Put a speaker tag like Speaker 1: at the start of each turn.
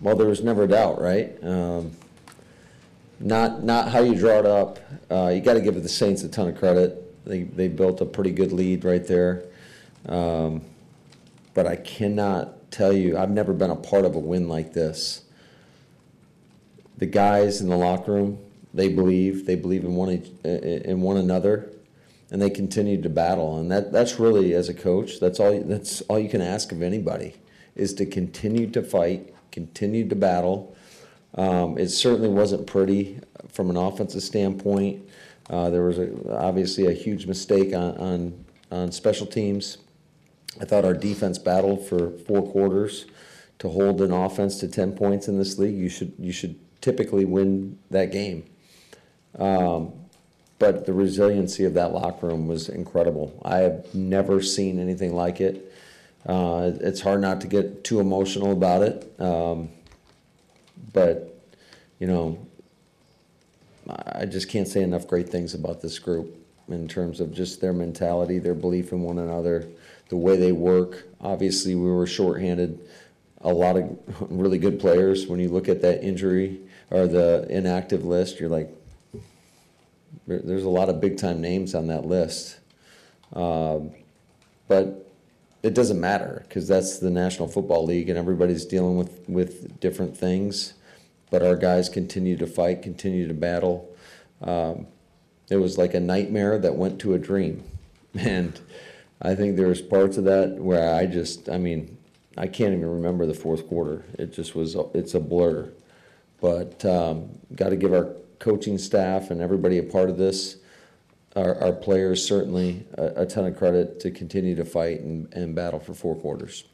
Speaker 1: Well, there was never a doubt, right? Not how you draw it up. You got to give the Saints a ton of credit. They built a pretty good lead right there. But I cannot tell you, I've never been a part of a win like this. The guys in the locker room, they believe in one another, and they continue to battle. And that's really, as a coach, that's all you can ask of anybody, is to continue to fight, continue to battle. It certainly wasn't pretty from an offensive standpoint. There was obviously a huge mistake on special teams. I thought our defense battled for 4 quarters to hold an offense to 10 points in this league. You should typically win that game. But the resiliency of that locker room was incredible. I have never seen anything like it. It's hard not to get too emotional about it. But, you know, I just can't say enough great things about this group in terms of just their mentality, their belief in one another, the way they work. Obviously, we were shorthanded. A lot of really good players. When you look at that injury or the inactive list, you're like, there's a lot of big-time names on that list. But it doesn't matter, because that's the National Football League, and everybody's dealing with different things. But our guys continue to fight, continue to battle. It was like a nightmare that went to a dream. And I think there's parts of that where I can't even remember the fourth quarter. It's a blur. But got to give our coaching staff and everybody a part of this, our players certainly, a ton of credit to continue to fight and battle for 4 quarters.